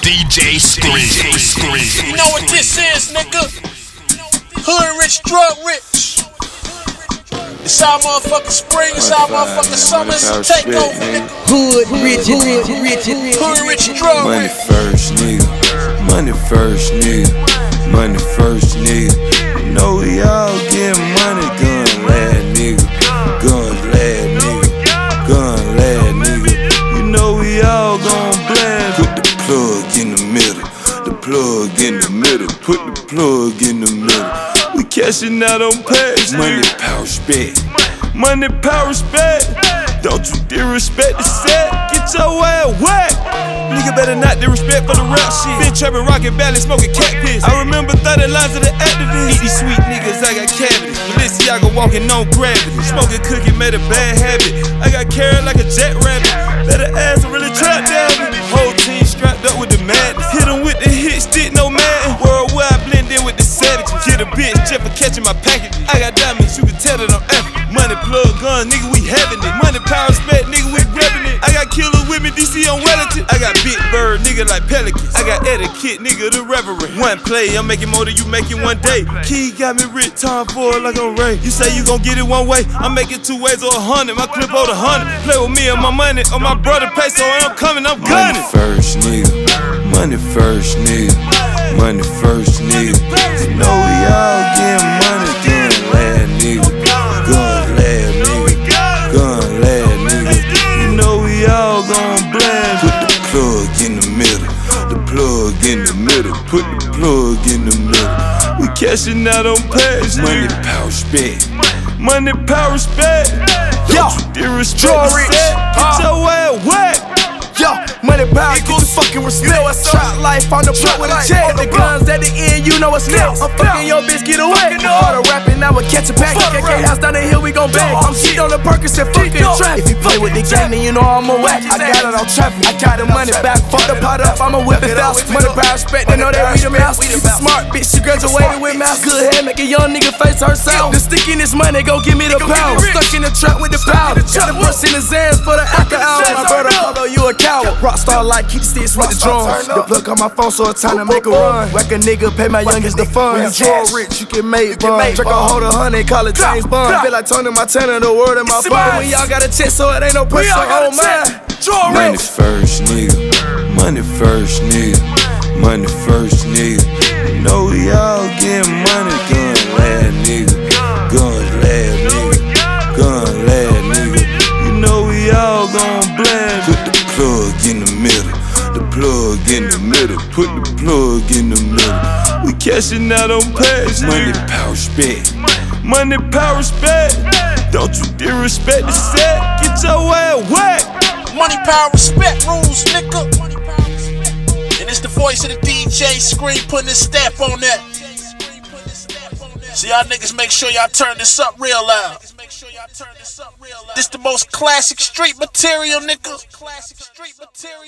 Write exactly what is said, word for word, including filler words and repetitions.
D J Scream. You know what this is, nigga? Hood rich, drug rich. It's our motherfucking spring, it's our motherfucking summer, it's a takeover, nigga. Hood rich, rich, rich, rich. Hood rich, drug Money rich. first, nigga. Money first, nigga. Money first, nigga. You know we all getting money. Gun lad, nigga. Guns lad, nigga. Gun lad, nigga. You know we all gon' blast. Put the plug in the middle. The plug in the middle. Put the plug in the middle. We cashing out on packs. Money, power, respect. Money, power, respect. Don't you disrespect the set. Get your ass whack. Nigga better not disrespect for the rap shit. Been trapping, rockin', badly smoking cat piss. I remember thirty lines of the activists. Eat these sweet niggas, I got cavities. Balenciaga walking on gravity. Smoking cookie made a bad habit. I got carried like a jet rabbit. Let her ass really trap down. Whole team strapped up with the madness. Hit them with the hit stick, no man. Worldwide blend in with the savages. Get a bitch just for catching my package. I got diamonds, you can tell that I'm effing. Money, plug, gun, nigga, we having it. Money, power, respect, nigga, we reppin' it. I got killer with me, D C on relative. I got big bird, nigga, like pelicans. I got etiquette, nigga, the reverend. One play, I'm making more than you make it one day. Key got me rich, time for it like I'm Ray. You say you gon' get it one way, I'm making two ways or a hundred. My clip over a hundred. Play with me and my money, or my brother pay, so when I'm coming, I'm gunning. Money first, nigga. Money first, nigga. Money first, nigga. You know we all getting money. Gun lad, nigga. Gun lad, nigga. Gun lad, nigga. You know we all gon' blast. Put the plug in the middle. The plug in the middle. Put the plug in the middle. We cashing out on packs. Money, power, respect. Money, power, respect. Don't you disrespect the set. Get your ass whack. Yo, money, power, get the fucking respect. You know what's Shot life on the block with a jet. The guns at the end, you know what's next. I'm fucking your bitch, get away. All the rapping, now we catch a pack. K K house down the hill, we gon' bang. I'm shit on the Perkins and fucking trap. If you play with the game, then you know I'm a whack. I got it on traffic. I got the money back, fuck the pot up. I'ma whip it fast. Money, power, respect, they know they read the mouse. You smart bitch, she graduated with math. Good head, make a young nigga face her sound. The stick in this money, go give me the pound. Stuck in the trap with the powder. Try to bust in his hands for the alcohol. My brother, although you a coward. Rockstar like keep sticks with the drums. The plug on my phone, so it's time to make a run. Whack a nigga, pay my youngest the funds. Draw rich, you can make fun. Drink a hold a hundred, call it James Bond. Feel like Tony Montana, the word in my phone. When y'all got a chest, so it ain't no pressure on mine. Money first, nigga. Money first, nigga. Money first, nigga. You know we all getting money. Gun lad, nigga. Guns lad, nigga. Gun lad, nigga. You know we all gon' blast. Put the plug in the middle. The plug in the middle. Put the plug in the middle. We cashing out on packs. Money, power, respect. Money, power, respect. Don't you disrespect the set. Get your ass whack. Money, power, respect rules, nigga. And it's the voice of the D J Scream putting his stamp on that. So y'all niggas make sure y'all turn this up real loud. This the most classic street material, nigga.